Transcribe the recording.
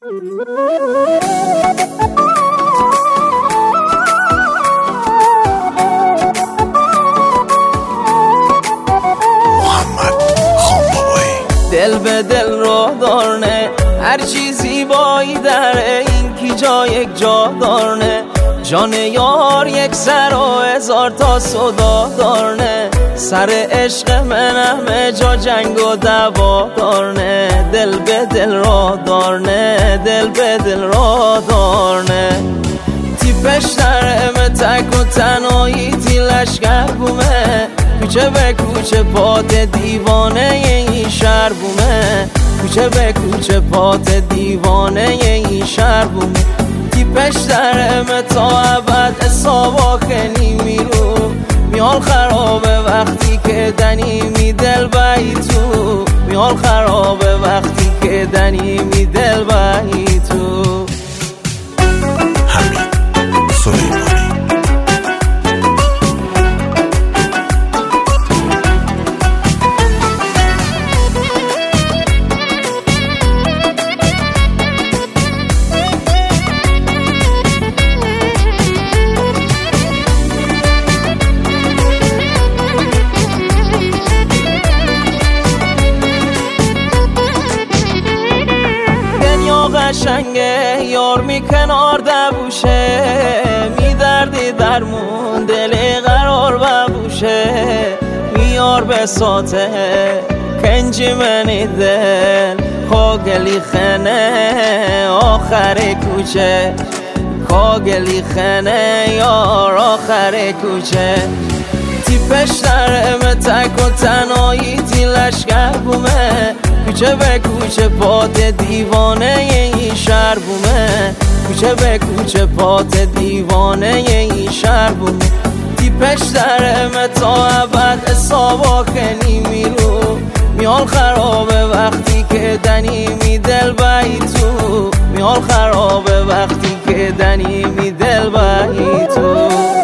دل به دل رو دارنه، هر چیزی بایی داره، این کی جا یک جا دارنه. جان یار یک سر و هزار تا صدا دارنه، سر عشق من همه جا جنگ و دعوا دارنه. دل به دل رو دارنه، دل به دل رو دارنه. تیپش درمه تک و تنهایی تی لشگر بومه، کوچه به کوچه پات دیوانه این شهر بومه، کوچه به کوچه پات دیوانه این شهر بومه. تیپش درمه تا ابد حسابا خیلی میرو، میال خرابه وقتی که دنی می دل بایی تو، میال خرابه وقتی که دنی می دل بایی تو. حمید سلیمانی. قشنگه یار می کنار دبوشه، می دردی درمون دل قرار ببوشه. میار به ساته کنجی منی دل، کاگلی خنه آخر کوچه، کاگلی خنه یار آخر کوچه. تیپش درمه تک و تنهایی تی لشگر بومه، کوچه به کوچه پات دیوانه این شهر بومه، کوچه به کوچه پات دیوانه این شهر بومه. تیپش درمه تا ابد حسابا خیلی میرو، میال خرابه وقتی که دنی می دل بایی تو، میال خرابه وقتی که دنی می دل بایی تو.